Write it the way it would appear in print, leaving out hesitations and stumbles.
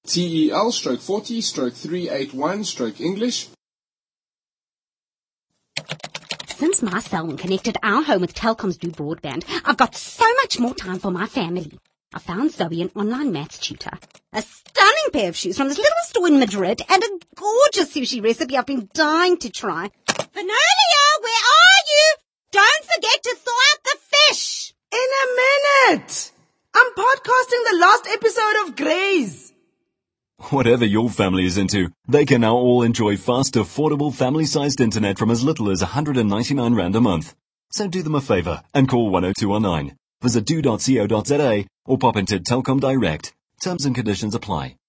TEL/40/381/English. Since my cell phone connected our home with Telkom's Do Broadband, I've got so much more time for my family. I found Zoe an online maths tutor, a stunning pair of shoes from this little store in Madrid, and a gorgeous sushi recipe I've been dying to try. Vanolia, where are you? Don't forget to thaw out the fish! In a minute! I'm podcasting the last episode of Grey's. Whatever your family is into, they can now all enjoy fast, affordable, family-sized internet from as little as 199 Rand a month. So do them a favour and call 10219. Visit do.co.za or pop into Telkom Direct. Terms and conditions apply.